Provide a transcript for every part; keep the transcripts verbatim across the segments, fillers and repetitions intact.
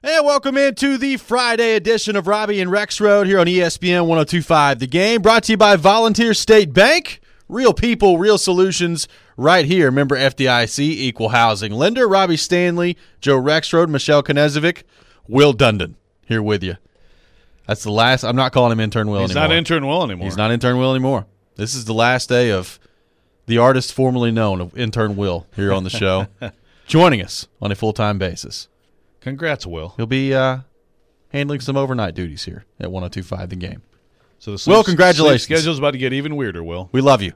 And welcome into the Friday edition of Robbie and Rex Road here on E S P N one oh two point five The Game, brought to you by Volunteer State Bank. Real people, real solutions right here. Member F D I C, Equal Housing Lender. Robbie Stanley, Joe Rexrode, Michelle Knezovic, Will Dundon here with you. That's the last. I'm not calling him Intern Will He's anymore. He's not Intern Will anymore. He's not Intern Will anymore. This is the last day of the artist formerly known of Intern Will here on the show, joining us on a full-time basis. Congrats, Will. He'll be uh, handling some overnight duties here at one oh two point five The Game. So the sleep, Will, congratulations. Sleep schedule's about to get even weirder, Will. We love you.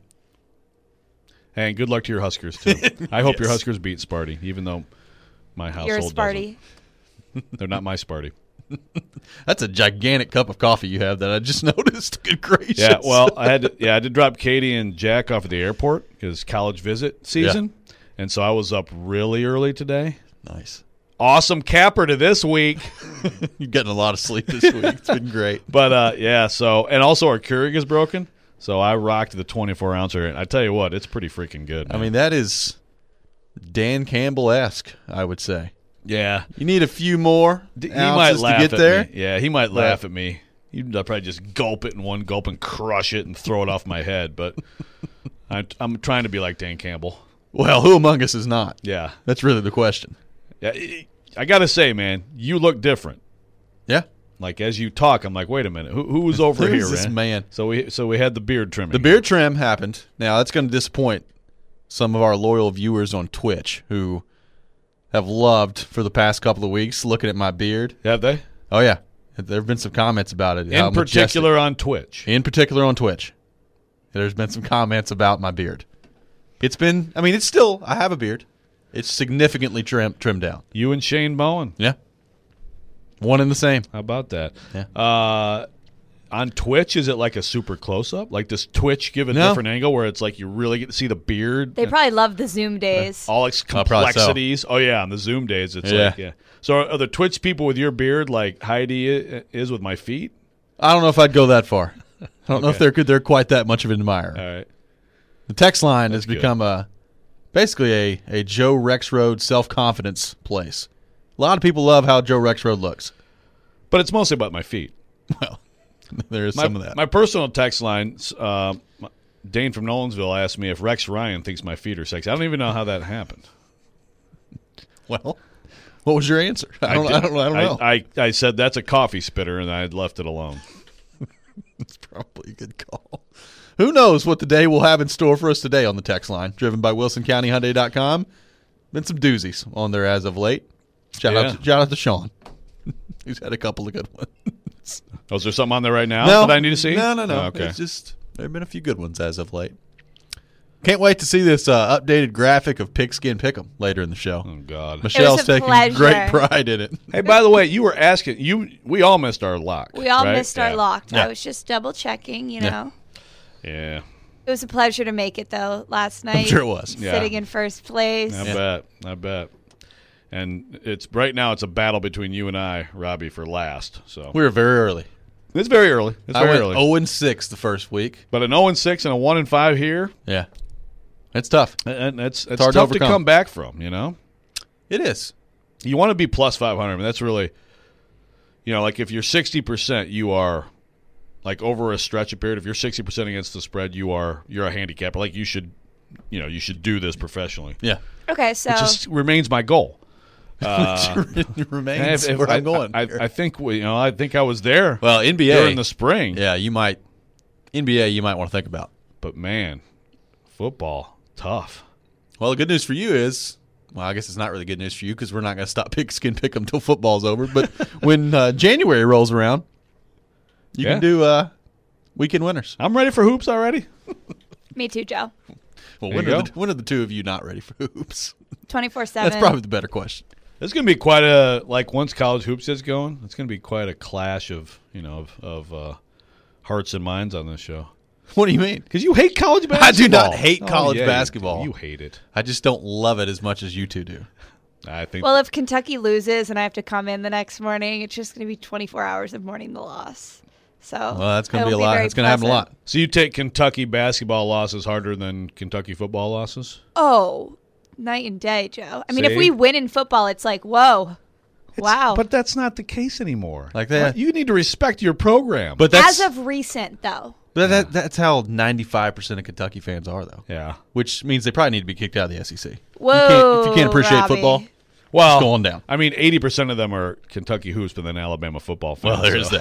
And good luck to your Huskers, too. I hope Yes. your Huskers beat Sparty, even though my household You're a Sparty. doesn't. They're not my Sparty. That's a gigantic cup of coffee you have that I just noticed. Good gracious. Yeah, well, I had to, yeah, I had to drop Katie and Jack off at the airport because college visit season. Yeah. And so I was up really early today. Nice. Awesome capper to this week. You're getting a lot of sleep this week. It's been great. But, uh, yeah, so, and also our Keurig is broken. So I rocked the twenty-four ouncer. I tell you what, it's pretty freaking good, man. I mean, that is Dan Campbell-esque, I would say. Yeah. You need a few more He ounces might laugh to get at there. Me. Yeah, he might But, laugh at me. He'd probably just gulp it in one gulp and crush it and throw it off my head. But I, I'm trying to be like Dan Campbell. Well, who among us is not? Yeah. That's really the question. Yeah, I got to say, man, you look different. Yeah. Like, as you talk, I'm like, wait a minute. Who, who was over Who here, is this man? man? So we so we had the beard trimming. The beard trim happened. Now, that's going to disappoint some of our loyal viewers on Twitch who have loved for the past couple of weeks looking at my beard. Have they? Oh, yeah. There have been some comments about it. In particular on Twitch. In particular on Twitch. There's been some comments about my beard. It's been, I mean, it's still, I have a beard. It's significantly trim, trimmed down. You and Shane Bowen. Yeah. One and the same. How about that? Yeah. Uh, on Twitch, is it like a super close-up? Like, does Twitch give a No. different angle where it's like you really get to see the beard? They probably love the Zoom days. All its Oh, probably so. complexities. Oh, yeah, on the Zoom days, it's Yeah. like, yeah. So are the Twitch people with your beard like Heidi i- is with my feet? I don't know if I'd go that far. I don't know if Okay. they're they're quite that much of an admirer. All right. The text line That's has good. become a basically a, a Joe Rexrode self-confidence place. A lot of people love how Joe Rexrode looks. But it's mostly about my feet. Well, there is My, some of that. my personal text line, uh, Dane from Nolensville asked me if Rex Ryan thinks my feet are sexy. I don't even know how that happened. Well, what was your answer? I don't, I, did- don't, I don't know. I, I, I said that's a coffee spitter, and I had left it alone. It's probably a good call. Who knows what the day will have in store for us today on the text line, driven by Wilson County Hyundai dot com. Been some doozies on there as of late. Shout, Yeah. out, to, shout out to Sean. He's had a couple of good ones. Oh, is there something on there right now no, that I need to see? No, no, no. Oh, okay. It's just there have been a few good ones as of late. Can't wait to see this uh, updated graphic of Pigskin Pick'em later in the show. Oh, God. Michelle's a taking pleasure. great pride in it. Hey, by the way, you were asking. You, We all missed our lock. We all right? missed our Yeah. lock. Yeah. I was just double checking, you Yeah. know. Yeah. It was a pleasure to make it, though, last night. I'm sure it was. Yeah. Sitting in first place. I Yeah. bet. I bet. And it's right now it's a battle between you and I, Robbie, for last. So We were very early. it's very early. It's I very went early. oh and six the first week. But an oh and six and a one and five here, Yeah. It's tough. and it's it's hard to tough to, overcome. come back from, you know? It is. You want to be plus five hundred. I mean, that's really, you know, like if you're sixty percent, you are, like over a stretch of period, if you're sixty percent against the spread, you are, you're a handicapper. Like you should, you know, you should do this professionally. Yeah. Okay, so Which just remains my goal. Uh, it remains if- if where I, I'm going. I, I, I think, we, you know, I think I was there well, N B A during the spring. Yeah, you might. N B A, you might want to think about. But, man, football, tough. Well, the good news for you is, well, I guess it's not really good news for you because we're not going to stop Pigskin Pick'em until football's over. But when uh, January rolls around, you Yeah. can do uh, weekend winners. I'm ready for hoops already. me too, Joe. Well, There when you are, go. the, when are the two of you not ready for hoops? twenty-four seven. That's probably the better question. It's going to be quite a, like once college hoops is going, it's going to be quite a clash of, you know, of, of uh, hearts and minds on this show. What do you mean? Because you hate college basketball. I do not hate Oh, college yeah, you do. basketball. You hate it. I just don't love it as much as you two do. I think. Well, if Kentucky loses and I have to come in the next morning, it's just going to be twenty-four hours of mourning the loss. So Well, that's going it to be a won't lot. very That's going to happen a lot. pleasant. so you take Kentucky basketball losses harder than Kentucky football losses? Oh, night and day, Joe. I mean, if See? we win in football, it's like, whoa. Wow. But that's not the case anymore. Like that- You need to respect your program. But that's As of recent, though. but that, that's how ninety-five percent of Kentucky fans are, though. yeah. Which means they probably need to be kicked out of the S E C. Whoa, You can't, if you can't appreciate Robbie. football, Well, it's going down. I mean, eighty percent of them are Kentucky hoops, but then Alabama football fans. Well, there is so.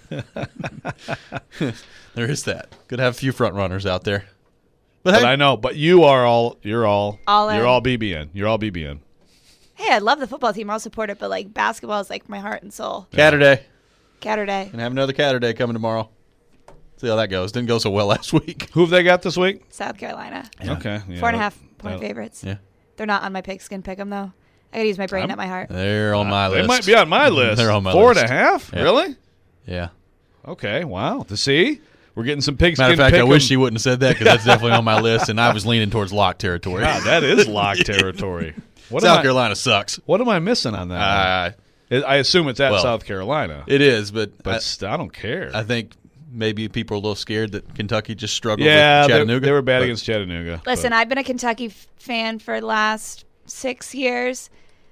that. There is that. Could have a few front runners out there. But, But hey, I know. But you are all. You're all. All in. You're all B B N. You're all B B N. Hey, I love the football team. I'll support it, but like basketball is like my heart and soul. Catterday. Catterday. And have another Catterday coming tomorrow. See how that goes. Didn't go so well last week. Who have they got this week? South Carolina. Okay. Yeah, Four and a half that- point that- favorites. Yeah. They're not on my pigskin pick 'em though. I gotta use my brain, I'm- not my heart. They're on my They list. might be on my list. They're on my Four list. and a half? Yeah. Really? Yeah. Okay. Wow. To see, we're getting some pigskin. Matter of fact, I pick'em. wish you wouldn't have said that because that's definitely on my list, and I was leaning towards lock territory. God, that is lock territory. What South am I, Carolina sucks. What am I missing on that? Uh, I assume it's at well, South Carolina, it is, but, but I, st- I don't care. I think maybe people are a little scared that Kentucky just struggled yeah, with they, Chattanooga. they were bad but against Chattanooga. Listen, but- I've been a Kentucky f- fan for the last six years.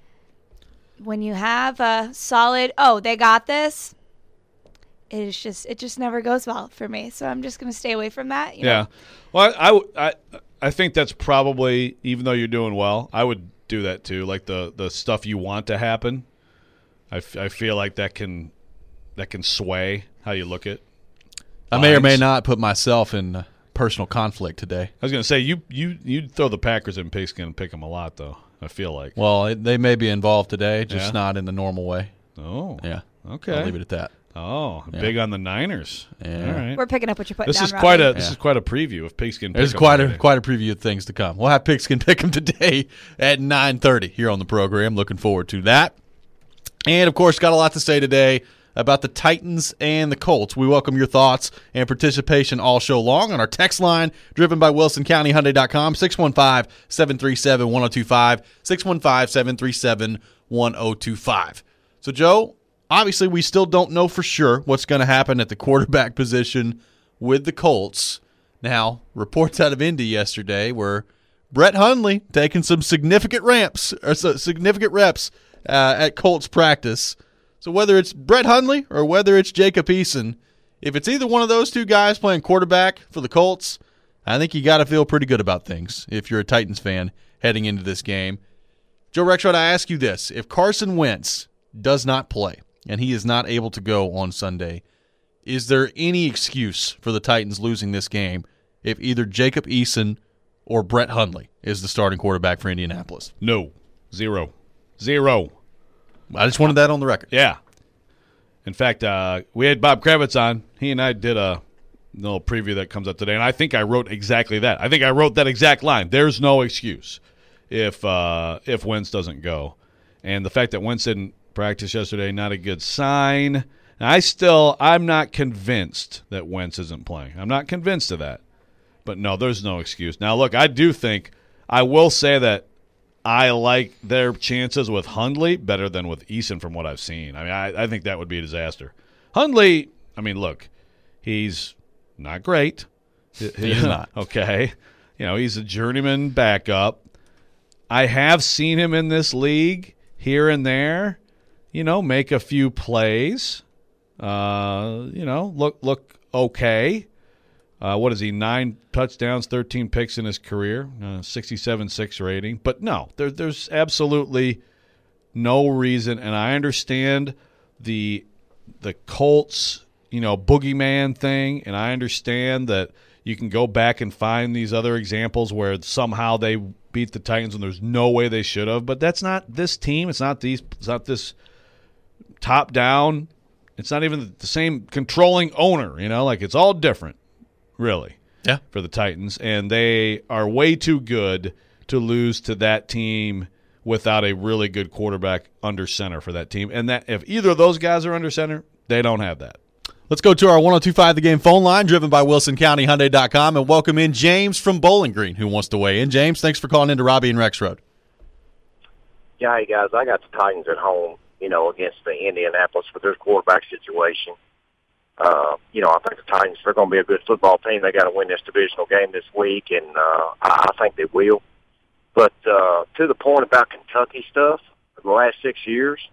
When you have a solid, oh, they got this. It is just, it just never goes well for me. So I'm just gonna stay away from that. You yeah. know? Well, I, I, I, I think that's probably, even though you're doing well, I would do that too. Like the, the stuff you want to happen. I, f- I feel like that can that can sway how you look at. I may or may lines. not put myself in uh, personal conflict today. I was going to say you you you throw the Packers in pigskin and pick them a lot though. I feel like. Well, it, they may be involved today, just Yeah. not in the normal way. Oh. Yeah. Okay. I'll leave it at that. Oh, Yeah. big on the Niners. Yeah. All right. We're picking up what you're putting This down. is quite a Robbie. this Yeah. is quite a preview of pigskin. There's Pick'em quite a already. quite a preview of things to come. We'll have Pigskin Pick'em today at nine thirty here on the program. Looking forward to that. And, of course, got a lot to say today about the Titans and the Colts. We welcome your thoughts and participation all show long on our text line, driven by Wilson County Hyundai dot com, six one five, seven three seven, one oh two five, six one five, seven three seven, one oh two five. So, Joe, obviously we still don't know for sure what's going to happen at the quarterback position with the Colts. Now, reports out of Indy yesterday were Brett Hundley taking some significant ramps or so- significant reps uh, at Colts practice. So whether it's Brett Hundley or whether it's Jacob Eason, if it's either one of those two guys playing quarterback for the Colts, I think you got to feel pretty good about things if you're a Titans fan heading into this game. Joe Rexrod, I ask you this. If Carson Wentz does not play and he is not able to go on Sunday, is there any excuse for the Titans losing this game if either Jacob Eason or Brett Hundley is the starting quarterback for Indianapolis? No. Zero. Zero. I just wanted that on the record. Yeah. In fact, uh, we had Bob Kravitz on. He and I did a little preview that comes up today, and I think I wrote exactly that. I think I wrote that exact line. There's no excuse if uh, if Wentz doesn't go. And the fact that Wentz didn't practice yesterday, not a good sign. And I still, I'm not convinced that Wentz isn't playing. I'm not convinced of that. But no, there's no excuse. Now, look, I do think, I will say that I like their chances with Hundley better than with Eason from what I've seen. I mean, I, I think that would be a disaster. Hundley, I mean, look, he's not great. He's not. Okay. You know, he's a journeyman backup. I have seen him in this league here and there, you know, make a few plays. Uh, you know, look look okay. Uh, what is he? Nine touchdowns, thirteen picks in his career, uh, sixty-seven point six rating. But no, there, there's absolutely no reason. And I understand the the Colts, you know, boogeyman thing, and I understand that you can go back and find these other examples where somehow they beat the Titans when there's no way they should have. But that's not this team. It's not these. It's not this top down. It's not even the same controlling owner. You know, like it's all different. Really, Yeah. for the Titans, and they are way too good to lose to that team without a really good quarterback under center for that team. And that if either of those guys are under center, they don't have that. Let's go to our one oh two five The Game phone line, driven by Wilson County Hyundai dot com, and welcome in James from Bowling Green, who wants to weigh in. James, thanks for calling into Robbie and Rexrod. Yeah, hey guys, I got the Titans at home, you know, against the Indianapolis with their quarterback situation. Uh, you know, I think the Titans, they're going to be a good football team. They got to win this divisional game this week, and uh, I, I think they will. But uh, to the point about Kentucky stuff, for the last six years,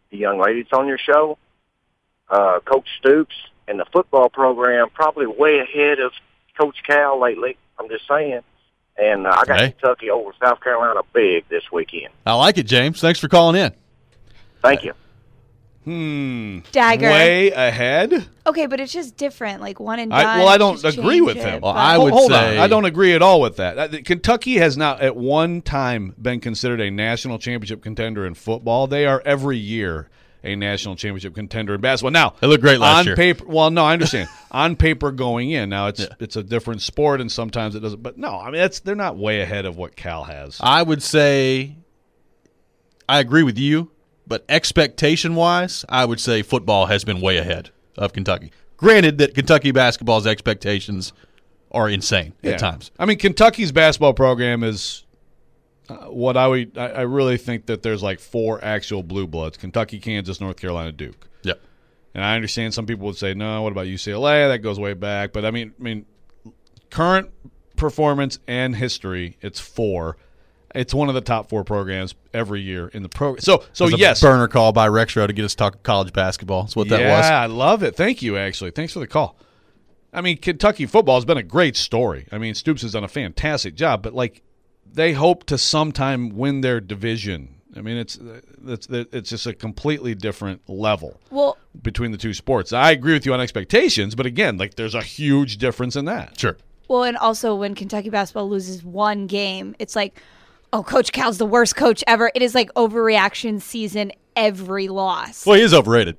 the young lady that's on your show, uh, Coach Stoops, and the football program probably way ahead of Coach Cal lately. I'm just saying. And uh, I got Okay. Kentucky over South Carolina big this weekend. I like it, James. Thanks for calling in. Thank you. Hmm. Dagger. Way ahead? Okay, but it's just different. Like one and done. I, well, I don't just agree change with it, him. Well, but- I Hold- would hold say- on. I don't agree at all with that. Uh, Kentucky has not at one time been considered a national championship contender in football. They are every year a national championship contender in basketball. Now, They looked great last on year. paper, well, no, I understand. On paper going in. Now, it's Yeah. it's a different sport, and sometimes it doesn't. But no, I mean, that's they're not way ahead of what Cal has. I would say I agree with you, but expectation-wise, I would say football has been way ahead of Kentucky. Granted that Kentucky basketball's expectations are insane Yeah. at times. I mean, Kentucky's basketball program is uh, what I would. I, I really think that there's like four actual blue bloods: Kentucky, Kansas, North Carolina, Duke. Yep. And I understand some people would say, "No, what about U C L A? That goes way back." But I mean, I mean, current performance and history, it's four. It's one of the top four programs every year in the program. So, so That's a yes, burner call by Rexrow to get us talking college basketball. That's what that yeah, was. I love it. Thank you. Actually, thanks for the call. I mean, Kentucky football has been a great story. I mean, Stoops has done a fantastic job, but like they hope to sometime win their division. I mean, it's it's it's just a completely different level Well, between the two sports. I agree with you on expectations, but again, like there's a huge difference in that. Sure. well, and also when Kentucky basketball loses one game, it's like, oh, Coach Cal's the worst coach ever. It is like overreaction season every loss. Well, he is overrated.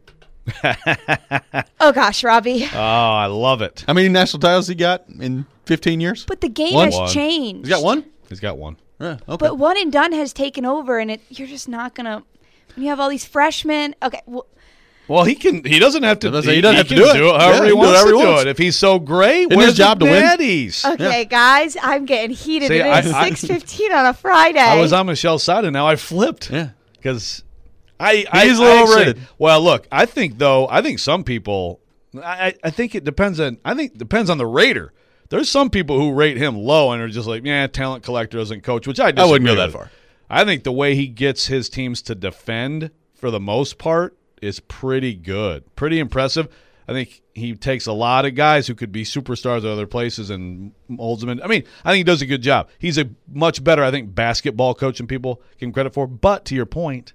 Oh gosh, Robbie. Oh, I love it. How many national titles he got in fifteen years? But the game One. has One. changed. He's got one? He's got one. Yeah, okay. But one and done has taken over, and it you're just not gonna. When you have all these freshmen, okay. Well, Well, he can. He doesn't have to. I was gonna say, he doesn't have to can do it. however Yeah, he he can do wants whatever to he do wants. it. If he's so great, Isn't where's his job the to win? baddies? okay, guys, I'm getting heated. See, it I- is I- six fifteen on a Friday. I was on Michelle's side, and now I flipped. Yeah. because I, I He's a I little actually- overrated. Well, look, I think though, I think some people, I, I think it depends on. I think it depends on the rater. There's some people who rate him low and are just like, yeah, talent collector doesn't coach, which I I wouldn't go disagree that with. far. I think the way he gets his teams to defend, for the most part, is pretty good, pretty impressive. I think he takes a lot of guys who could be superstars at other places and molds them in. I mean, I think he does a good job. He's a much better, I think, basketball coach than people give him credit for. But to your point,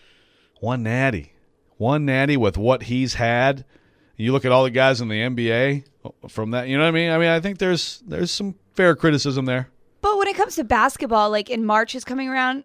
one natty, one natty with what he's had. You look at all the guys in the N B A from that. You know what I mean? I mean, I think there's there's some fair criticism there. But when it comes to basketball, like in March is coming around,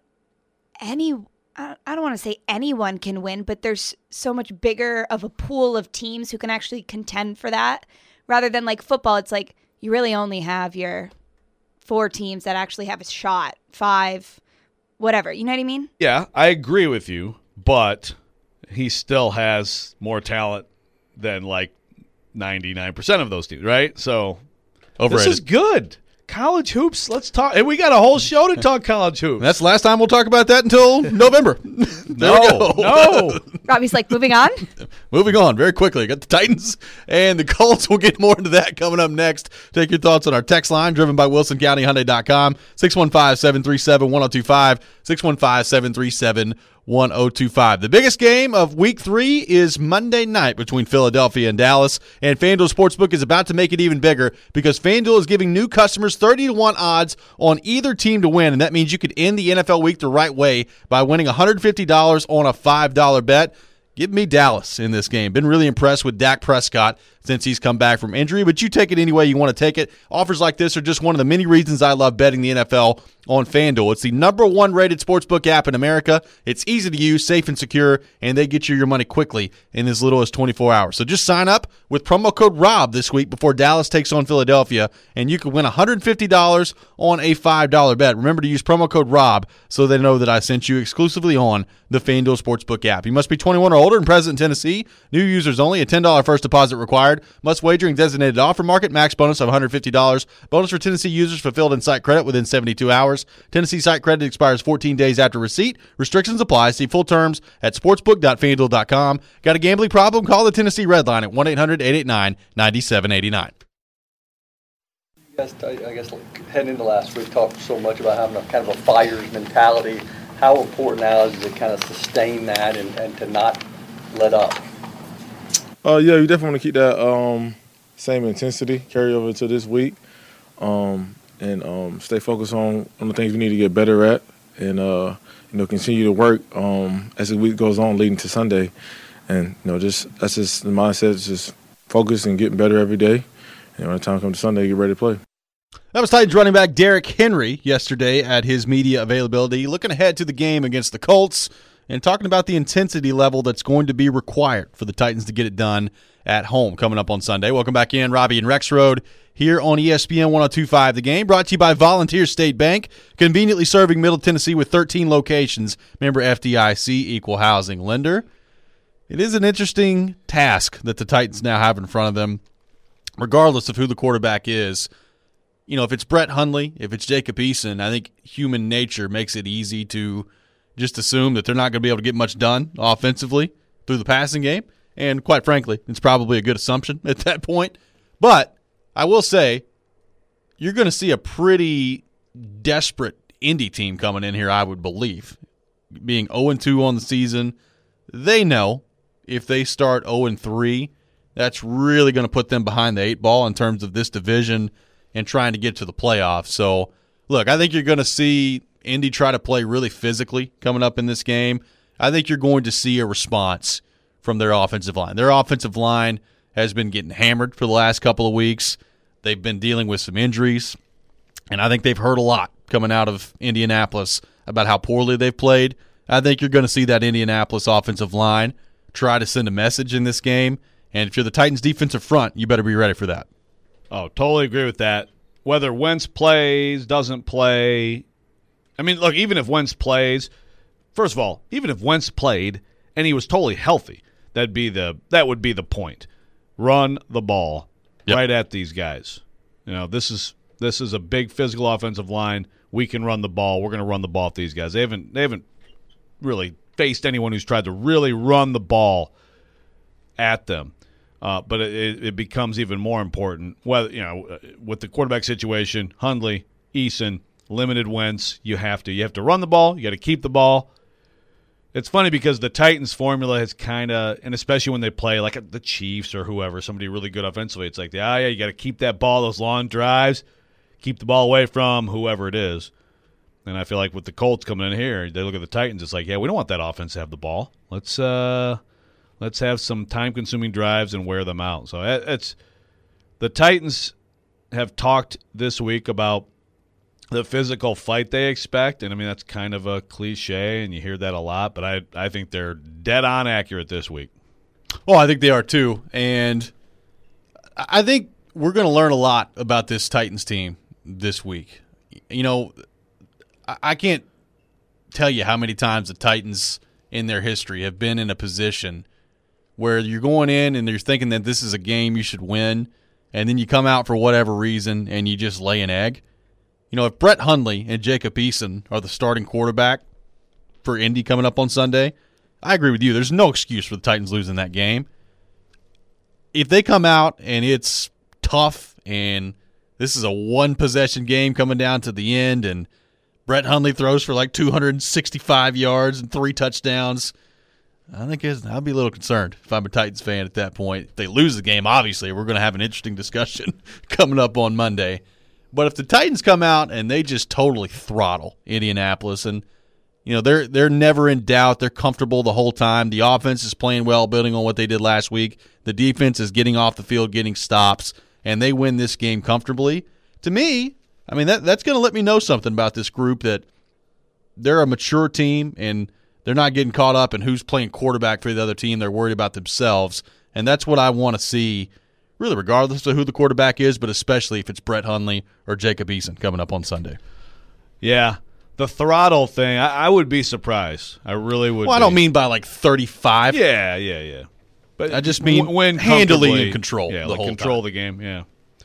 any I I don't want to say anyone can win, but there's so much bigger of a pool of teams who can actually contend for that. Rather than like football, it's like you really only have your four teams that actually have a shot, five, whatever. You know what I mean? Yeah, I agree with you, but he still has more talent than like ninety-nine percent of those teams, right? So Overrated. this is good. College hoops, let's talk. And we got a whole show to talk college hoops. That's the last time we'll talk about that until November. There we no, go. no. Robbie's like, moving on. Moving on very quickly. Got the Titans and the Colts. We'll get more into that coming up next. Take your thoughts on our text line driven by Wilson County Hyundai dot com. six one five, seven three seven, one oh two five. six one five, seven three seven, one oh two five. The biggest game of week three is Monday night between Philadelphia and Dallas. And FanDuel Sportsbook is about to make it even bigger because FanDuel is giving new customers thirty to one odds on either team to win. And that means you could end the N F L week the right way by winning one hundred fifty dollars on a five dollar bet. Give me Dallas in this game. Been really impressed with Dak Prescott since he's come back from injury, but you take it any way you want to take it. Offers like this are just one of the many reasons I love betting the N F L on FanDuel. It's the number one rated sportsbook app in America. It's easy to use, safe and secure, and they get you your money quickly in as little as twenty-four hours. So just sign up with promo code ROB this week before Dallas takes on Philadelphia, and you can win one hundred fifty dollars on a five dollar bet. Remember to use promo code ROB so they know that I sent you exclusively on the FanDuel Sportsbook app. You must be twenty-one or older and present in Tennessee. New users only. A ten dollar first deposit required. Must wager in designated offer market. Max bonus of one hundred fifty dollars. Bonus for Tennessee users fulfilled in site credit within seventy-two hours. Tennessee site credit expires fourteen days after receipt. Restrictions apply. See full terms at sportsbook dot fan duel dot com. Got a gambling problem? Call the Tennessee Red Line at one eight hundred, eight eight nine, nine seven eight nine. You guys, I I guess, like, heading into last week, talked so much about having a kind of a fighter's mentality. how important now is it to kind of sustain that and, and to not let up? Uh, yeah, you definitely want to keep that um, same intensity carry over to this week, um, and um, stay focused on, on the things we need to get better at, and uh, you know continue to work um, as the week goes on, leading to Sunday, and you know just that's just the mindset, is just focus and getting better every day, and when the time comes to Sunday, get ready to play. That was Titans running back Derrick Henry yesterday at his media availability, looking ahead to the game against the Colts and talking about the intensity level that's going to be required for the Titans to get it done at home coming up on Sunday. Welcome back in, Robbie and Rexroad here on E S P N one oh two point five The Game, brought to you by Volunteer State Bank, conveniently serving Middle Tennessee with thirteen locations. Member F D I C, equal housing lender. It is an interesting task that the Titans now have in front of them, regardless of who the quarterback is. You know, if it's Brett Hundley, if it's Jacob Eason, I think human nature makes it easy to just assume that they're not going to be able to get much done offensively through the passing game. And quite frankly, it's probably a good assumption at that point. But I will say, you're going to see a pretty desperate Indy team coming in here, I would believe. Being oh and two on the season, they know if they start oh and three, that's really going to put them behind the eight ball in terms of this division and trying to get to the playoffs. So, look, I think you're going to see Indy try to play really physically coming up in this game. I think you're going to see a response from their offensive line. Their offensive line has been getting hammered for the last couple of weeks. They've been dealing with some injuries, and I think they've heard a lot coming out of Indianapolis about how poorly they've played. I think you're going to see that Indianapolis offensive line try to send a message in this game, and if you're the Titans' defensive front, you better be ready for that. Oh, totally agree with that. Whether Wentz plays, doesn't play. I mean, look, even if Wentz plays, first of all, even if Wentz played and he was totally healthy, that'd be the that would be the point. Run the ball yep. right at these guys. You know, this is this is a big physical offensive line. We can run the ball. We're going to run the ball at these guys. They haven't they haven't really faced anyone who's tried to really run the ball at them. Uh, but it, it becomes even more important, whether you know, with the quarterback situation, Hundley, Eason, limited Wentz, you have to. You have to run the ball. You got to keep the ball. It's funny because the Titans' formula has kind of, and especially when they play like the Chiefs or whoever, somebody really good offensively, it's like, ah, yeah, you got to keep that ball, those long drives, keep the ball away from whoever it is. And I feel like with the Colts coming in here, they look at the Titans, it's like, yeah, we don't want that offense to have the ball. Let's uh, let's have some time-consuming drives and wear them out. So it's the Titans have talked this week about the physical fight they expect, and I mean that's kind of a cliche, and you hear that a lot, but I I think they're dead on accurate this week. Well, I think they are too, and I think we're going to learn a lot about this Titans team this week. You know, I can't tell you how many times the Titans in their history have been in a position where you're going in and you're thinking that this is a game you should win, and then you come out for whatever reason and you just lay an egg. You know, if Brett Hundley and Jacob Eason are the starting quarterback for Indy coming up on Sunday, I agree with you. There's no excuse for the Titans losing that game. If they come out and it's tough and this is a one-possession game coming down to the end and Brett Hundley throws for like two hundred sixty-five yards and three touchdowns, I think I'd be a little concerned if I'm a Titans fan at that point. If they lose the game, obviously, we're going to have an interesting discussion coming up on Monday. But if the Titans come out and they just totally throttle Indianapolis, and you know they're they're never in doubt, they're comfortable the whole time. The offense is playing well, building on what they did last week. The defense is getting off the field, getting stops, and they win this game comfortably. To me, I mean that that's going to let me know something about this group, that they're a mature team and they're not getting caught up in who's playing quarterback for the other team. They're worried about themselves, and that's what I want to see. Really, regardless of who the quarterback is, but especially if it's Brett Hundley or Jacob Eason coming up on Sunday. Yeah, the throttle thing, I, I would be surprised. I really would. Well, I be. don't mean by like thirty-five. Yeah, yeah, yeah. But I just mean when handily in control. Yeah, the like whole control time. the game. Yeah.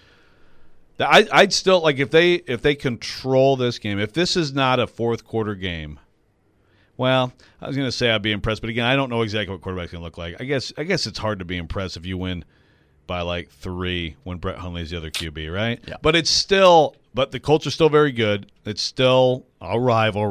I, I'd still like if they if they control this game. If this is not a fourth quarter game. Well, I was going to say I'd be impressed, but again, I don't know exactly what quarterback's going to look like. I guess I guess it's hard to be impressed if you win by like three when Brett Hundley's the other Q B, right? Yeah. But it's still, but the Colts are still very good. It's still a rivalry.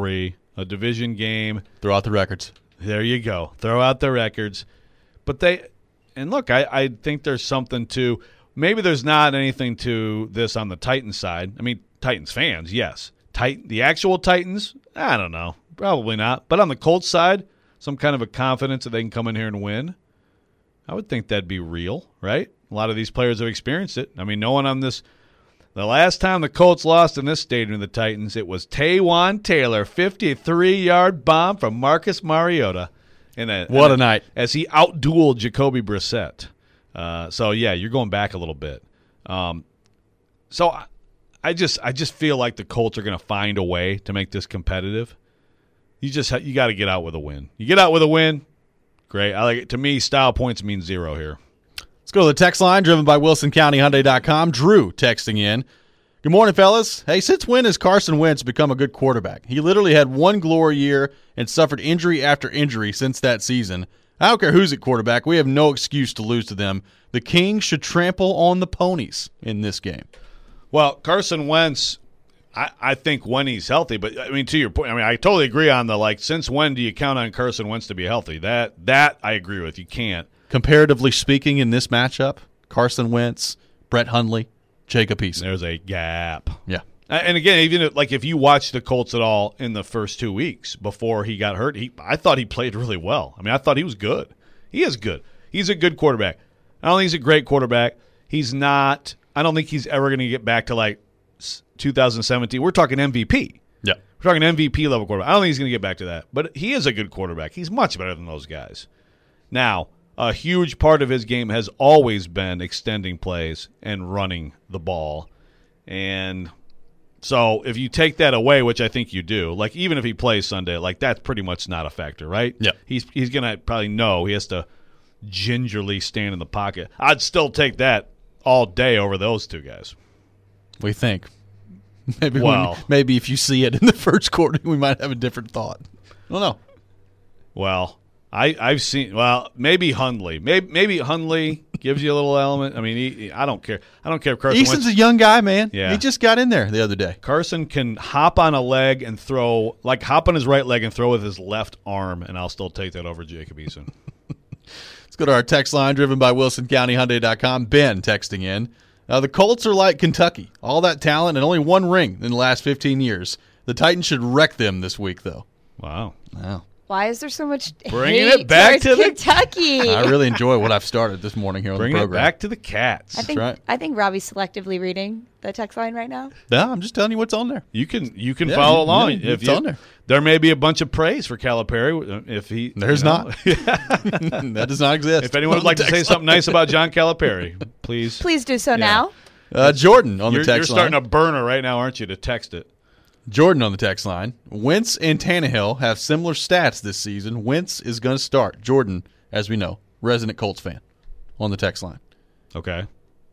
a division game. Throw out the records. There you go. Throw out the records. But they – and look, I, I think there's something to – maybe there's not anything to this on the Titans side. I mean, Titans fans, yes. Titan, the actual Titans, I don't know. Probably not. But on the Colts side, some kind of a confidence that they can come in here and win. I would think that'd be real, right? A lot of these players have experienced it. I mean, no one on this – the last time the Colts lost in this stadium to the Titans, it was Taywan Taylor, fifty-three-yard bomb from Marcus Mariota. In a, What in a night. As he outdueled Jacoby Brissett. Uh, so, yeah, you're going back a little bit. Um, so, I, I just I just feel like the Colts are going to find a way to make this competitive. You just you got to get out with a win. You get out with a win, great. I like it. To me, style points mean zero here. Let's go to the text line driven by Wilson County Hyundai dot com. Drew texting in. Good morning, fellas. Hey, since when has Carson Wentz become a good quarterback? He literally had one glory year and suffered injury after injury since that season. I don't care who's at quarterback. We have no excuse to lose to them. The Kings should trample on the ponies in this game. Well, Carson Wentz, I, I think when he's healthy, but I mean, to your point, I mean, I totally agree on the, like, since when do you count on Carson Wentz to be healthy? That that I agree with. You can't. Comparatively speaking, in this matchup, Carson Wentz, Brett Hundley, Jacob Eason. There's a gap. Yeah. And again, even if, like if you watch the Colts at all in the first two weeks before he got hurt, he I thought he played really well. I mean, I thought he was good. He is good. He's a good quarterback. I don't think he's a great quarterback. He's not. I don't think he's ever going to get back to like two thousand seventeen. We're talking M V P. Yeah. We're talking M V P level quarterback. I don't think he's going to get back to that. But he is a good quarterback. He's much better than those guys. Now, a huge part of his game has always been extending plays and running the ball. And so if you take that away, which I think you do, like even if he plays Sunday, like that's pretty much not a factor, right? Yeah. He's he's going to probably know he has to gingerly stand in the pocket. I'd still take that all day over those two guys. We think. Maybe Well. when, maybe if you see it in the first quarter, we might have a different thought. I don't know. Well, I, I've seen. Well, maybe Hundley. Maybe maybe Hundley gives you a little element. I mean, he, he- I don't care. I don't care if Carson Eason's Wentz, a young guy, man. Yeah. He just got in there the other day. Carson can hop on a leg and throw, like hop on his right leg and throw with his left arm, and I'll still take that over Jacob Eason. Let's go to our text line driven by Wilson County Hyundai dot com. Ben texting in. Uh, the Colts are like Kentucky. All that talent and only one ring in the last fifteen years. The Titans should wreck them this week, though. Wow. Wow. Why is there so much Bringing hate it back towards to the- Kentucky? I really enjoy what I've started this morning here on Bring the it program. back to the Cats. I think right. I think Robbie's selectively reading the text line right now. No, I'm just telling you what's on there. You can you can Yeah, follow you- along. yeah, if it's you, on there. There may be a bunch of praise for Calipari if he. There's you know. not. That does not exist. If anyone would like to say something nice about John Calipari, please. Please do so now. Uh, Jordan on You're, the text you're line. starting a burner right now, aren't you, to text it? Jordan on the text line. Wentz and Tannehill have similar stats this season. Wentz is going to start. Jordan, as we know, resident Colts fan on the text line. Okay.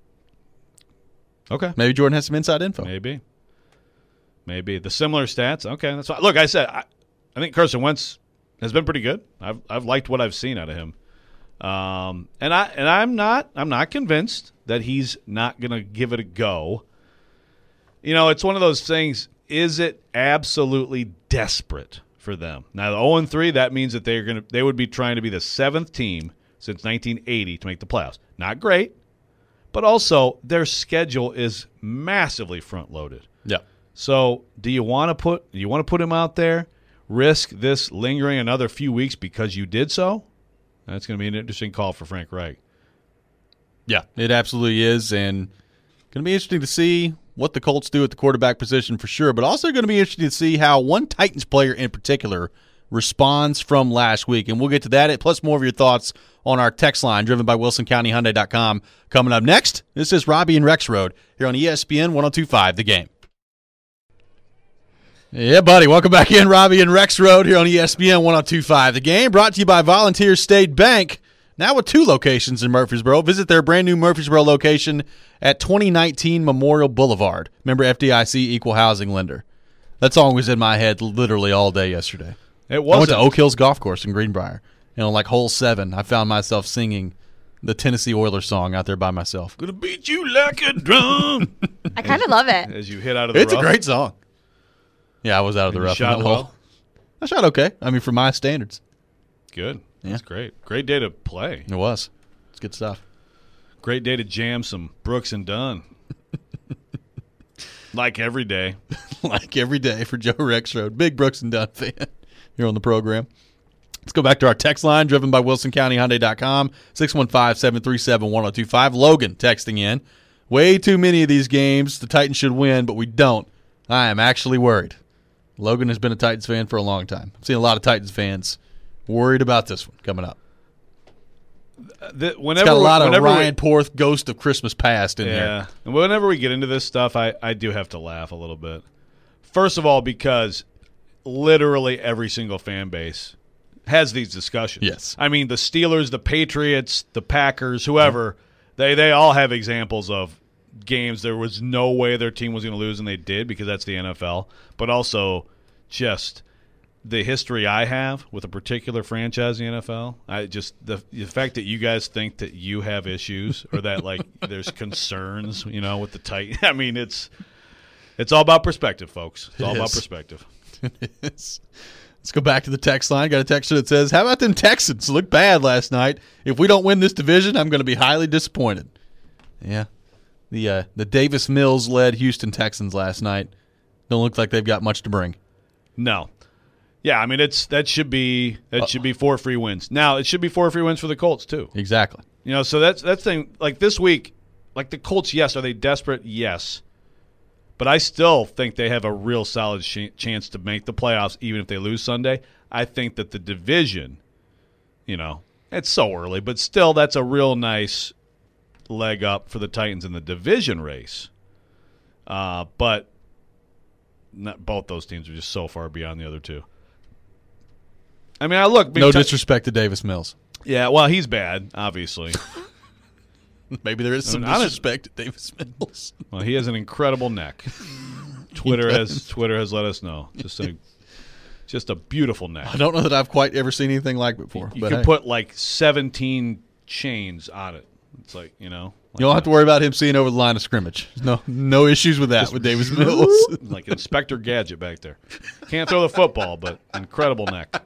Okay. Maybe Jordan has some inside info. Maybe. Maybe. The similar stats. Okay. That's fine. Look, I said, I, I think Carson Wentz has been pretty good. I've I've liked what I've seen out of him. Um, and I and I'm not I'm not convinced that he's not going to give it a go. You know, it's one of those things. Is it absolutely desperate for them? Now, the oh and three, that means that they're going to they would be trying to be the seventh team since nineteen eighty to make the playoffs. Not great, but also their schedule is massively front loaded. Yeah. So, do you want to put do you want to put him out there, risk this lingering another few weeks because you did so? That's going to be an interesting call for Frank Reich. Yeah, it absolutely is. And going to be interesting to see what the Colts do at the quarterback position for sure, but also going to be interesting to see how one Titans player in particular responds from last week. And we'll get to that, plus more of your thoughts on our text line driven by Wilson County Hyundai dot com. Coming up next, this is Robbie and Rex Road here on E S P N one oh two point five The Game. Yeah, buddy. Welcome back in, Robbie and Rex Road here on E S P N one oh two point five The Game, brought to you by Volunteer State Bank. Now with two locations in Murfreesboro. Visit their brand new Murfreesboro location at twenty nineteen Memorial Boulevard. Member F D I C, equal housing lender. That song was in my head literally all day yesterday. It I went wasn't. to Oak Hills Golf Course in Greenbrier. You know, like hole seven, I found myself singing the Tennessee Oilers song out there by myself. Gonna beat you like a drum I kind of love it. as you hit out of the It's rough. a great song. Yeah, I was out of the And you rough in shot that well? hole. I shot okay. I mean, for my standards. Good. Yeah. That's great. Great day to play. It was. It's good stuff. Great day to jam some Brooks and Dunn. Like every day. Like every day for Joe Rexrode. Big Brooks and Dunn fan here on the program. Let's go back to our text line, driven by Wilson County Hyundai dot com, six one five, seven three seven, one oh two five. Logan texting in. Way too many of these games the Titans should win, but we don't. I am actually worried. Logan has been a Titans fan for a long time. I've seen a lot of Titans fans worried about this one coming up. The, whenever, It's got a lot of Ryan we, Porth Ghost of Christmas Past in yeah. there. And whenever we get into this stuff, I, I do have to laugh a little bit. First of all, because literally every single fan base has these discussions. Yes. I mean, the Steelers, the Patriots, the Packers, whoever, they, they all have examples of games there was no way their team was going to lose, and they did because that's the N F L. But also just the history I have with a particular franchise in the N F L, I just the the fact that you guys think that you have issues or that like there's concerns, you know, with the Titans. I mean, it's it's all about perspective, folks. It's all It about is. perspective. Let's go back to the text line. Got a texter that says, "How about them Texans? Look bad last night. If we don't win this division, I'm going to be highly disappointed." Yeah, the uh, the Davis Mills led Houston Texans last night don't look like they've got much to bring. No. Yeah, I mean it's that should be that should be four free wins. Now it should be four free wins for the Colts too. Exactly. You know, so that's that's the thing. Like this week, like the Colts, yes, are they desperate? Yes, but I still think they have a real solid sh- chance to make the playoffs, even if they lose Sunday. I think that the division, you know, it's so early, but still, that's a real nice leg up for the Titans in the division race. Uh, but not, both those teams are just so far beyond the other two. I mean, I look. No Ti- disrespect to Davis Mills. Yeah, well, he's bad, obviously. Maybe there is some I mean, honest- disrespect to Davis Mills. Well, he has an incredible neck. Twitter has Twitter has let us know. Just a just a beautiful neck. I don't know that I've quite ever seen anything like it before. You but could hey, put like seventeen chains on it. It's like, you know. Like you don't have to worry about him seeing over the line of scrimmage. No, no issues with that with Davis Mills. like Inspector Gadget back there. Can't throw the football, but incredible neck.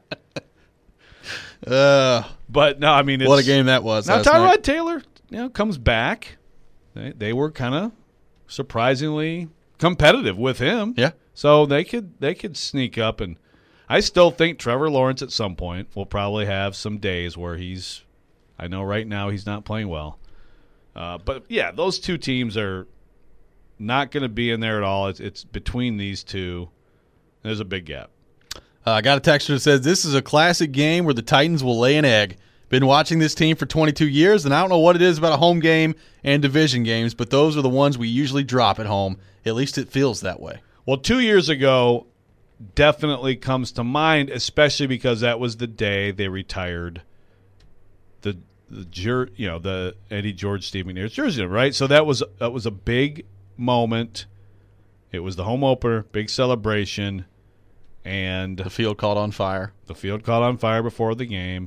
Uh, But no, I mean, it's, what a game that was. Now last Tyrod night. Taylor, you know, comes back. They, they were kind of surprisingly competitive with him. Yeah. So they could they could sneak up, and I still think Trevor Lawrence at some point will probably have some days where he's. I know right now he's not playing well, uh, but yeah, those two teams are not going to be in there at all. It's, it's between these two. There's a big gap. Uh, I got a texter that says, "This is a classic game where the Titans will lay an egg. Been watching this team for twenty-two years, and I don't know what it is about a home game and division games, but those are the ones we usually drop at home. At least it feels that way." Well, two years ago definitely comes to mind, especially because that was the day they retired the the jer- you know the Eddie George Steve McNair's jersey, right? So that was that was a big moment. It was the home opener, big celebration, and The field caught on fire. the field caught on fire before the game.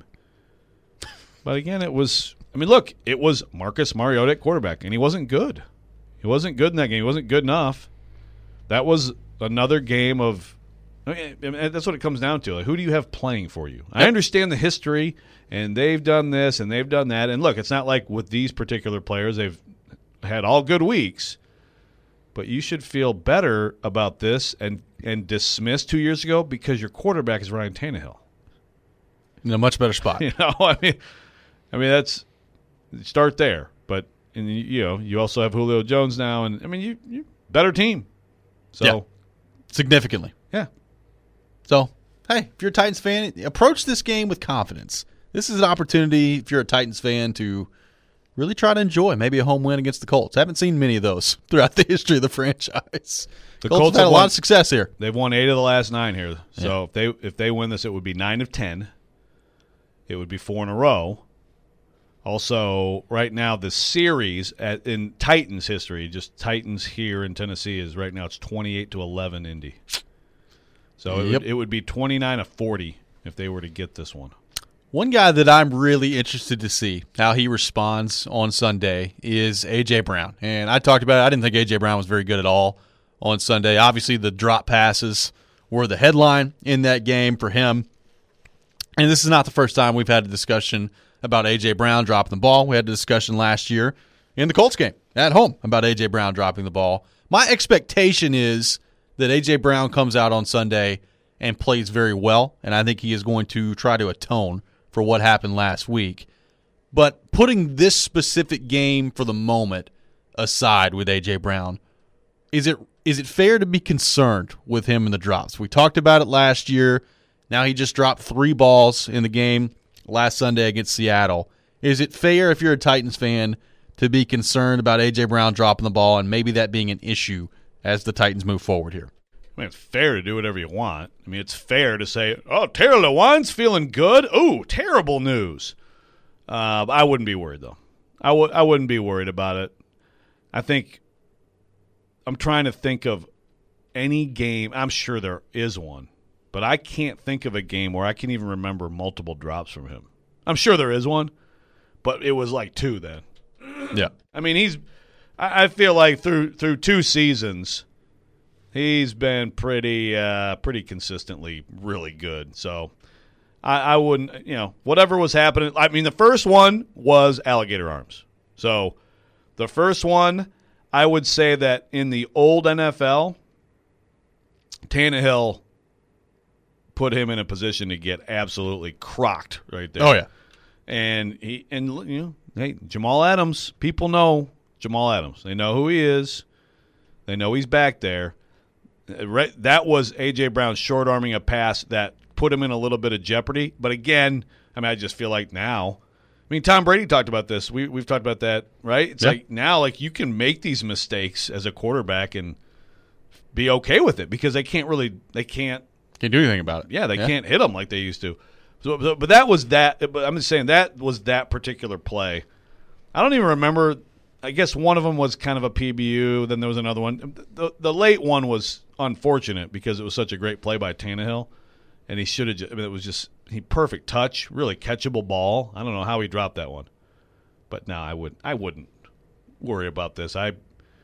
But again, it was – I mean, look, it was Marcus Mariota at quarterback, and he wasn't good. He wasn't good in that game. He wasn't good enough. That was another game of – I mean, I mean, that's what it comes down to. Like, who do you have playing for you? I understand the history, and they've done this and they've done that. And, look, it's not like with these particular players they've had all good weeks. But you should feel better about this and, and dismiss two years ago because your quarterback is Ryan Tannehill. In a much better spot. You know, I mean, I mean that's start there. But and you know, you also have Julio Jones now, and I mean, you you better team. So Yeah. Significantly. yeah, So, hey, if you're a Titans fan, approach this game with confidence. This is an opportunity, if you're a Titans fan, to really try to enjoy maybe a home win against the Colts. I haven't seen many of those throughout the history of the franchise. The Colts, Colts have had have a lot won- of success here. they've won eight of the last nine here. So if they if they win this, it would be nine of ten. It would be four in a row. Also, right now the series at, in Titans history, just Titans here in Tennessee, is right now it's twenty-eight to eleven Indy. So it, Yep. would, it would be twenty-nine of forty if they were to get this one. One guy that I'm really interested to see how he responds on Sunday is A J. Brown. And I talked about it. I didn't think A J. Brown was very good at all on Sunday. Obviously, the drop passes were the headline in that game for him. And this is not the first time we've had a discussion about A J. Brown dropping the ball. We had a discussion last year in the Colts game at home about A J. Brown dropping the ball. My expectation is that A J. Brown comes out on Sunday and plays very well, and I think he is going to try to atone for what happened last week. But putting this specific game for the moment aside with A J. Brown, is it is it fair to be concerned with him in the drops? We talked about it last year. Now he just dropped three balls in the game last Sunday against Seattle. Is it fair, if you're a Titans fan, to be concerned about A J. Brown dropping the ball and maybe that being an issue as the Titans move forward here? I mean, it's fair to do whatever you want. I mean, it's fair to say, oh, Taylor Lewan's feeling good. Ooh, terrible news. Uh, I wouldn't be worried, though. I w- I wouldn't be worried about it. I think I'm trying to think of any game. I'm sure there is one, but I can't think of a game where I can even remember multiple drops from him. I'm sure there is one, but it was like two then. Yeah. I mean, he's – I feel like through through two seasons, he's been pretty uh, pretty consistently really good. So I, I wouldn't – you know, whatever was happening – I mean, the first one was alligator arms. So the first one, I would say that in the old N F L, Tannehill put him in a position to get absolutely crocked right there. Oh, yeah. And he and you know, hey, Jamal Adams, people know Jamal Adams. They know who he is. They know he's back there. Right, that was A J. Brown short arming a pass that put him in a little bit of jeopardy. But again, I mean, I just feel like now, I mean, Tom Brady talked about this. We we've talked about that, right? It's yeah. like now, like you can make these mistakes as a quarterback and be okay with it because they can't really, they can't Can't do anything about it. Yeah, they yeah. can't hit them like they used to. So, so, but that was that. But I'm just saying that was that particular play. I don't even remember. I guess one of them was kind of a P B U. Then there was another one. The, the late one was unfortunate because it was such a great play by Tannehill, and he should have. I mean, it was just he perfect touch, really catchable ball. I don't know how he dropped that one, but no, I would. I wouldn't worry about this. I.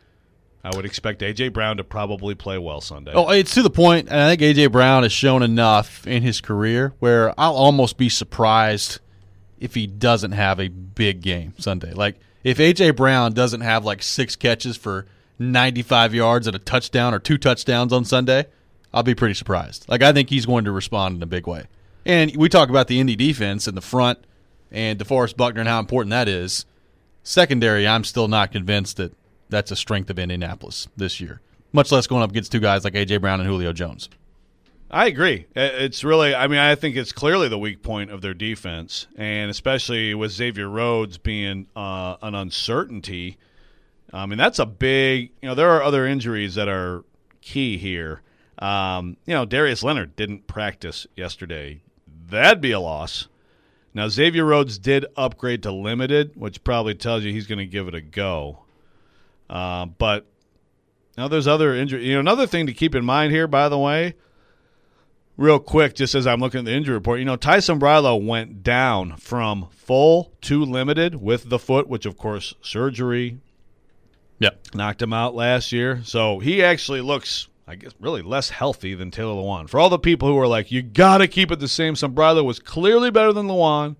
I would expect A J. Brown to probably play well Sunday. Oh, it's to the point, and I think A J. Brown has shown enough in his career where I'll almost be surprised if he doesn't have a big game Sunday. Like, if A J. Brown doesn't have like six catches for ninety-five yards and a touchdown or two touchdowns on Sunday, I'll be pretty surprised. Like, I think he's going to respond in a big way. And we talk about the Indy defense in the front and DeForest Buckner and how important that is. Secondary, I'm still not convinced that that's a strength of Indianapolis this year, much less going up against two guys like A J. Brown and Julio Jones. I agree. It's really, I mean, I think it's clearly the weak point of their defense, and especially with Xavier Rhodes being uh, an uncertainty. I mean, that's a big, you know, there are other injuries that are key here. Um, you know, Darius Leonard didn't practice yesterday. That'd be a loss. Now, Xavier Rhodes did upgrade to limited, which probably tells you he's going to give it a go. Uh, but now there's other injury. You know, another thing to keep in mind here, by the way, real quick, just as I'm looking at the injury report, you know, Ty Sombrilo went down from full to limited with the foot, which, of course, surgery yep. knocked him out last year. So he actually looks, I guess, really less healthy than Taylor Lewan. For all the people who are like, you got to keep it the same, Sombrilo was clearly better than Lewan.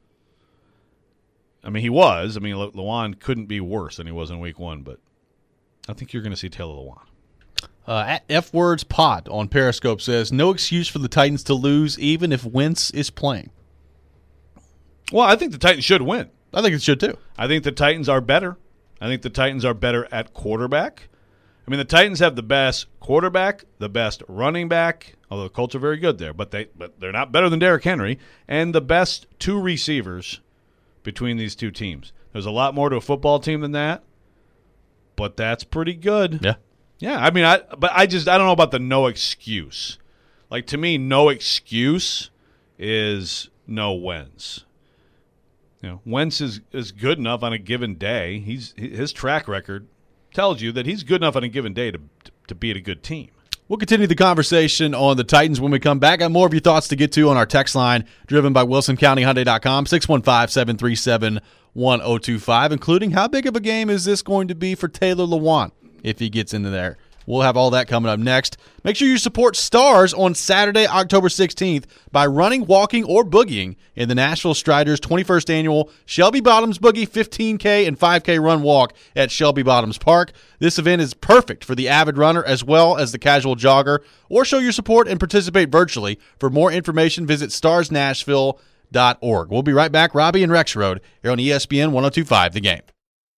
I mean, he was. I mean, Le- Lewan couldn't be worse than he was in week one, but I think you're going to see Taylor Lewan. Uh, at F Words Pod on Periscope says, no excuse for the Titans to lose even if Wentz is playing. Well, I think the Titans should win. I think it should too. I think the Titans are better. I think the Titans are better at quarterback. I mean, the Titans have the best quarterback, the best running back, although the Colts are very good there, but, they, but they're not better than Derrick Henry, and the best two receivers between these two teams. There's a lot more to a football team than that, but that's pretty good. Yeah. Yeah, I mean, I but I just I don't know about the no excuse. Like, to me, no excuse is no Wentz. You know, Wentz is, is good enough on a given day. He's his track record tells you that he's good enough on a given day to to beat a good team. We'll continue the conversation on the Titans when we come back. Got more of your thoughts to get to on our text line, driven by Wilson County Hyundai dot com, six one five, seven three seven, one oh two five, including how big of a game is this going to be for Taylor Lewan if he gets into there We'll have all that coming up next. Make sure you support Stars on Saturday, October sixteenth by running, walking, or boogieing in the Nashville Striders twenty-first Annual Shelby Bottoms Boogie fifteen K and five K Run Walk at Shelby Bottoms Park. This event is perfect for the avid runner as well as the casual jogger. Or show your support and participate virtually. For more information, visit stars nashville dot org. We'll be right back. Robbie and Rexroad here on E S P N one oh two point five The Game.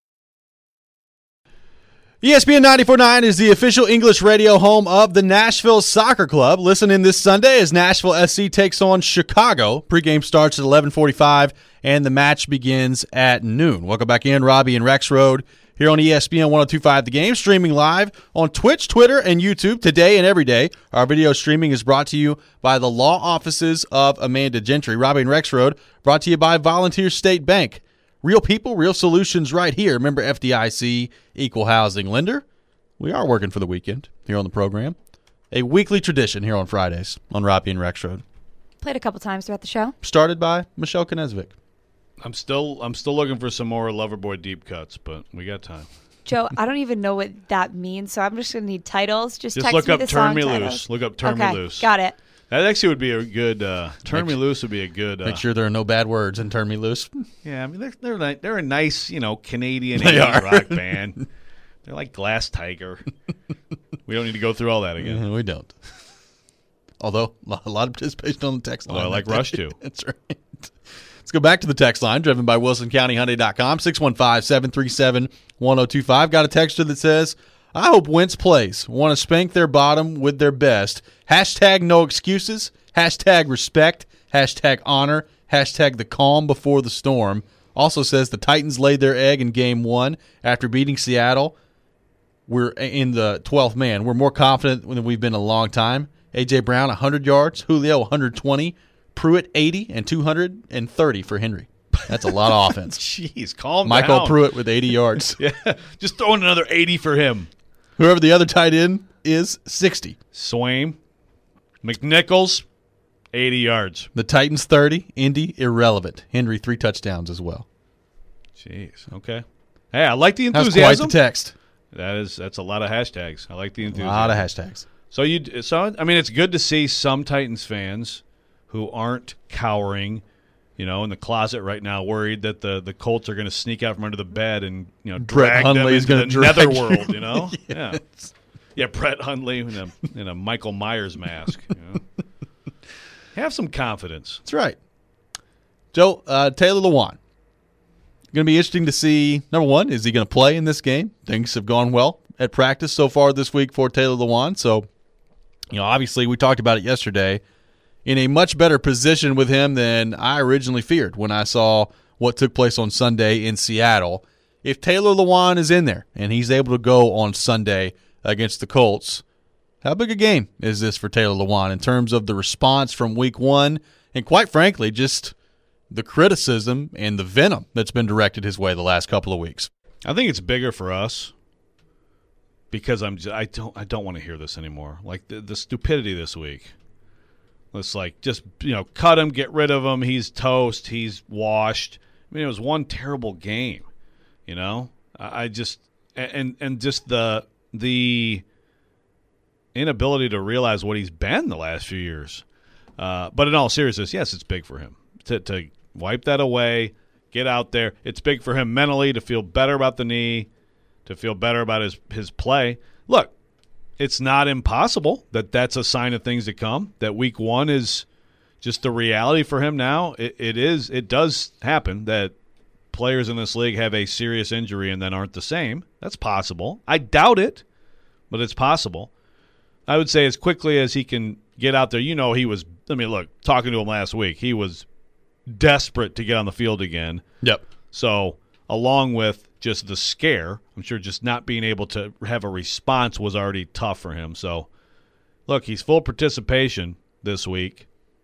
E S P N ninety-four point nine is the official English radio home of the Nashville Soccer Club. Listen in this Sunday as Nashville S C takes on Chicago. Pregame starts at eleven forty-five, and the match begins at noon. Welcome back in, Robbie and Rexroad here on E S P N one oh two point five The Game, streaming live on Twitch, Twitter, and YouTube today and every day. Our video streaming is brought to you by the law offices of Amanda Gentry. Robbie and Rexroad brought to you by Volunteer State Bank. Real people, real solutions right here. Remember F D I C, equal housing lender. We are working for the weekend here on the program. A weekly tradition here on Fridays on Robbie and Rexroad. Played a couple times throughout the show. Started by Michelle Knezvik. I'm still I'm still looking for some more Loverboy deep cuts, but we got time. Joe, I don't even know what that means, so I'm just going to need titles. Just, Just text look me up the Turn song Me titles. Loose. Look up Turn okay, Me Loose. Got it. That actually would be a good uh, Turn Make Me Loose would be a good. Uh, Make sure there are no bad words and Turn Me Loose. Yeah, I mean they're they're like, they're a nice you know Canadian They eighties are. rock band. They're like Glass Tiger. We don't need to go through all that again. Yeah, we don't. Although, a lot of participation on the text line. Well, I like Rush, too. That's right. Let's go back to the text line, driven by wilson county hyundai dot com, six one five, seven three seven, one oh two five. Got a texter that says, I hope Wentz plays. Want to spank their bottom with their best. Hashtag no excuses. Hashtag respect. Hashtag honor. Hashtag the calm before the storm. Also says the Titans laid their egg in game one after beating Seattle. We're in the twelfth man. We're more confident than we've been in a long time. A J. Brown, one hundred yards. Julio, one hundred twenty. Pruitt, eighty, and two hundred thirty for Henry. That's a lot of offense. Jeez, calm Michael down. Pruitt with eighty yards. Yeah, just throwing another eighty for him. Whoever the other tight end is, sixty. Swaim, McNichols, eighty yards. The Titans, thirty. Indy, irrelevant. Henry, three touchdowns as well. Jeez, okay. Hey, I like the That's enthusiasm. quite the text. That is, that's a lot of hashtags. I like the A enthusiasm. lot of hashtags. So you, so I mean, it's good to see some Titans fans who aren't cowering, you know, in the closet right now, worried that the, the Colts are going to sneak out from under the bed and you know Brett drag them Hundley is into gonna the drag netherworld. you. You know, Yes. yeah, yeah, Brett Hundley in a in a Michael Myers mask. You know? Have some confidence. That's right. Joe, uh, Taylor Lewan. Going to be interesting to see, number one, is he going to play in this game? Things have gone well at practice so far this week for Taylor Lewan. So, you know, obviously we talked about it yesterday, in a much better position with him than I originally feared when I saw what took place on Sunday in Seattle. If Taylor Lewan is in there and he's able to go on Sunday against the Colts, how big a game is this for Taylor Lewan in terms of the response from week one and, quite frankly, just the criticism and the venom that's been directed his way the last couple of weeks? I think it's bigger for us because I'm just, I don't I don't want to hear this anymore. Like the, the stupidity this week. It's like just you know cut him, get rid of him. He's toast. He's washed. I mean, it was one terrible game. You know, I, I just and and just the the inability to realize what he's been the last few years. Uh, but in all seriousness, yes, it's big for him to to wipe that away, get out there. It's big for him mentally to feel better about the knee, to feel better about his his play. Look, it's not impossible that that's a sign of things to come, that week one is just the reality for him now. It, it is. It does happen that players in this league have a serious injury and then aren't the same. That's possible. I doubt it, but it's possible. I would say as quickly as he can get out there, you know he was – I mean, look, talking to him last week, he was desperate to get on the field again. Yep. So along with just the scare, I'm sure just not being able to have a response was already tough for him. So, look, he's full participation this week.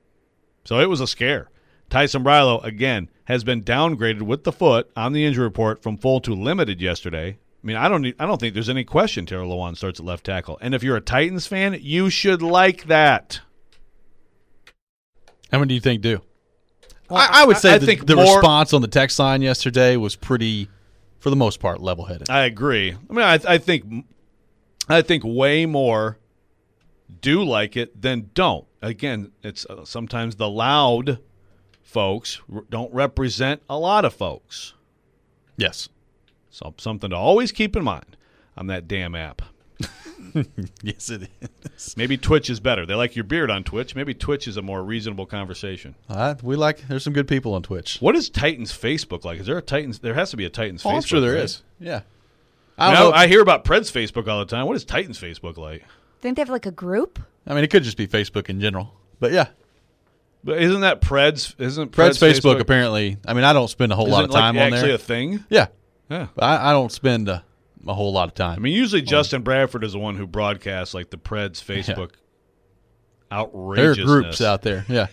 So it was a scare. Tyson Brilo, again, has been downgraded with the foot on the injury report from full to limited yesterday. I mean, I don't I don't think there's any question Taylor Lewan starts at left tackle. And if you're a Titans fan, you should like that. How many do you think do? Well, I, I would say I the, think the more- response on the text line yesterday was pretty, for the most part, level-headed. I agree. I mean, I, I think I think way more do like it than don't. Again, it's uh, sometimes the loud folks r- don't represent a lot of folks. Yes. So something to always keep in mind on that damn app. Yes, it is. Maybe Twitch is better. They like your beard on Twitch. Maybe Twitch is a more reasonable conversation. Uh, we like. There's some good people on Twitch. What is Titans Facebook like? Is there a Titans? There has to be a Titans Oh, Facebook. I'm sure there right? is. Yeah. I, I mean, don't know. I, I hear about Pred's Facebook all the time. What is Titans Facebook like? Think they have like a group? I mean, it could just be Facebook in general, but yeah, But isn't that Pred's? Isn't Fred's Pred's, Facebook, apparently. I mean, I don't spend a whole isn't lot of like time on actually there. a thing? Yeah, Yeah. but I, I don't spend a, a whole lot of time. I mean, usually Justin Bradford is the one who broadcasts like the Pred's Facebook there are outrageousness. groups out there. Yeah,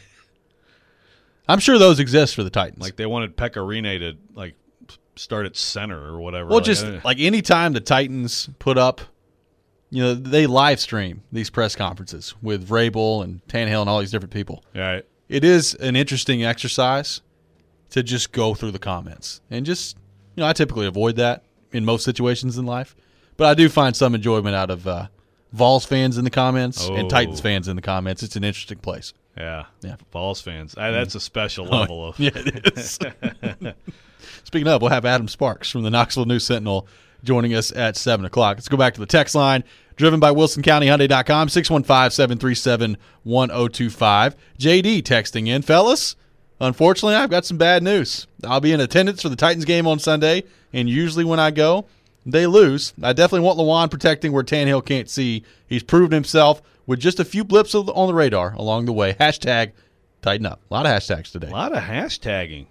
I'm sure those exist for the Titans. Like they wanted Pecorine to like start at center or whatever. well, Like, just eh. like any time the Titans put up, you know, they live stream these press conferences with Vrabel and Tannehill and all these different people. Right. It is an interesting exercise to just go through the comments and just, you know, I typically avoid that in most situations in life, but I do find some enjoyment out of uh, Vols fans in the comments Oh. and Titans fans in the comments. It's an interesting place. Yeah. Yeah. Vols fans. I, that's a special level of. Yeah, it is. Speaking of, we'll have Adam Sparks from the Knoxville News Sentinel joining us at seven o'clock. Let's go back to the text line, driven by Wilson County Hyundai dot com, six one five, seven three seven, one zero two five. J D texting in, fellas, unfortunately, I've got some bad news. I'll be in attendance for the Titans game on Sunday, and usually when I go, they lose. I definitely want Lawan protecting where Tannehill can't see. He's proven himself with just a few blips on the radar along the way. Hashtag tighten up. A lot of hashtags today. A lot of hashtagging.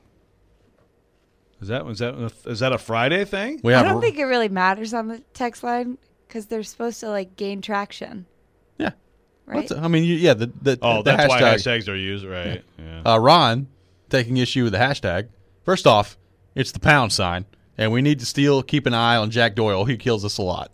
Is that is that is that a Friday thing? We I have don't a- think it really matters on the text line because they're supposed to like gain traction, yeah. right? What's- I mean, you, yeah, the, the, Oh, the that's why hashtag. hashtags are used, right? Yeah. Uh, Ron taking issue with the hashtag. First off, it's the pound sign, and we need to still keep an eye on Jack Doyle. He kills us a lot.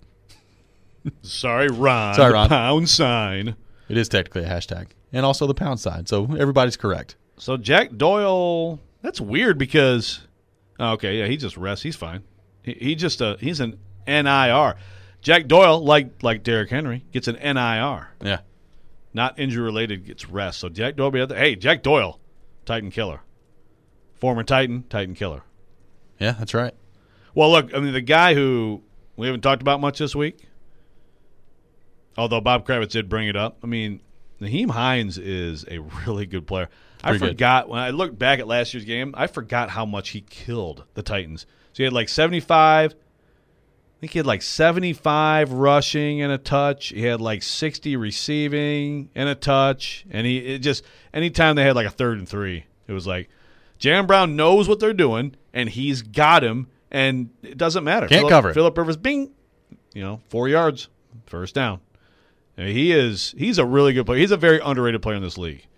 Sorry, Ron. Sorry, the Ron. Pound sign. It is technically a hashtag, and also the pound sign. So everybody's correct. So Jack Doyle. That's weird because. Oh, okay, yeah, he just rests. He's fine. He, he just uh, he's an N I R. Jack Doyle, like like Derrick Henry, gets an N I R. Yeah. Not injury related, gets rest. So Jack Doyle be out there. Hey, Jack Doyle, Titan killer. Former Titan, Titan killer. Yeah, that's right. Well, look, I mean, the guy who we haven't talked about much this week, although Bob Kravitz did bring it up. I mean, Naheem Hines is a really good player. I Pretty good. forgot, when I looked back at last year's game, I forgot how much he killed the Titans. So he had like seventy-five, I think he had like seventy-five rushing and a touch. He had like sixty receiving and a touch. And he it just, anytime they had like a third and three, it was like, Jaron Brown knows what they're doing, and he's got him, and it doesn't matter. Can't Phillip, cover it. Phillip Rivers, bing, you know, four yards, first down. I mean, he is, he's a really good player. He's a very underrated player in this league.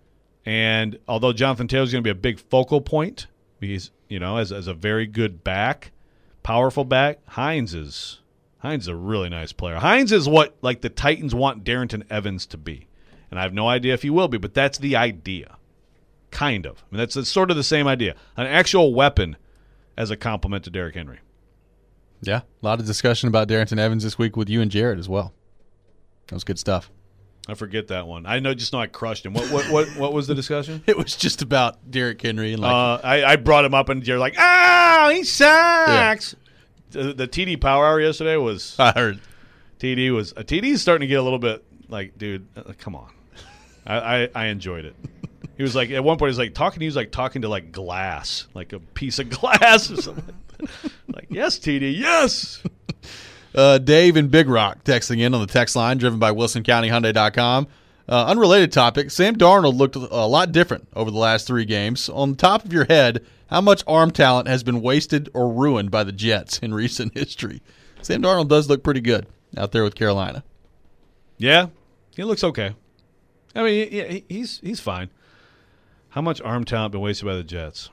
And although Jonathan Taylor's going to be a big focal point, he's, you know, as, as a very good back, powerful back, Hines is, Hines is a really nice player. Hines is what, like, the Titans want Darrington Evans to be. And I have no idea if he will be, but that's the idea. Kind of. I mean, that's, that's sort of the same idea. An actual weapon as a complement to Derrick Henry. Yeah. A lot of discussion about Darrington Evans this week with you and Jared as well. That was good stuff. I forget that one. I know, just know I crushed him. What what what, what was the discussion? It was just about Derrick Henry and like Uh, I, I brought him up, and you're like, "Oh, he sucks." The, the T D Power Hour yesterday was I heard. T D was a T D's starting to get a little bit like, dude, uh, come on. I, I I enjoyed it. He was like, at one point, he was like talking. He was like talking to like glass, like a piece of glass or something. Like, yes, T D, yes. Uh, Dave in Big Rock texting in on the text line, driven by Wilson County Hyundai dot com. Uh, unrelated topic, Sam Darnold looked a lot different over the last three games. On the top of your head, how much arm talent has been wasted or ruined by the Jets in recent history? Sam Darnold does look pretty good out there with Carolina. Yeah, he looks okay. I mean, yeah, he, he's he's fine. How much arm talent been wasted by the Jets?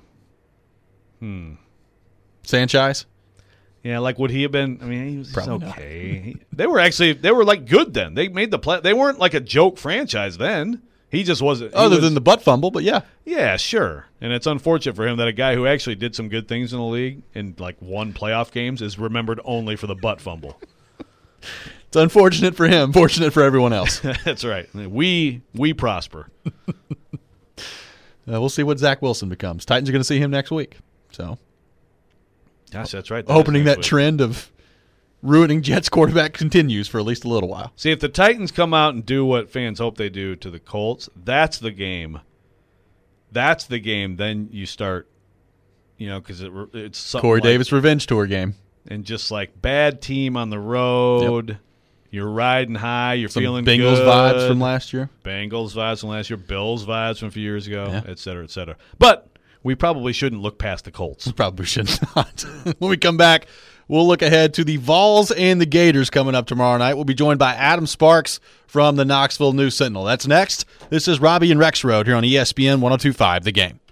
Hmm. Sanchez? Yeah, like would he have been? I mean, he was Probably not. okay. He- they were actually they were like good then. They made the play. They weren't like a joke franchise then. He just wasn't. he Other was- than the butt fumble, but yeah. yeah, sure. And it's unfortunate for him that a guy who actually did some good things in the league and like won playoff games is remembered only for the butt fumble. It's It's unfortunate for him, fortunate for everyone else. That's right. We we prosper. Uh, we'll see what Zach Wilson becomes. Titans are going to see him next week. So, Gosh, that's right. That hoping is that next week. trend of ruining Jets quarterback continues for at least a little while. See, if the Titans come out and do what fans hope they do to the Colts, that's the game. That's the game. Then you start, you know, because it, it's something Corey like, Davis revenge tour game. and just like bad team on the road. Yep. You're riding high. You're Some feeling Bengals good. vibes from last year. Bengals vibes from last year. Bills vibes from a few years ago, Yeah. et cetera, et cetera. But we probably shouldn't look past the Colts. We probably should not. When we come back, we'll look ahead to the Vols and the Gators coming up tomorrow night. We'll be joined by Adam Sparks from the Knoxville News Sentinel. That's next. This is Robbie and Rex Road here on E S P N one oh two point five The Game.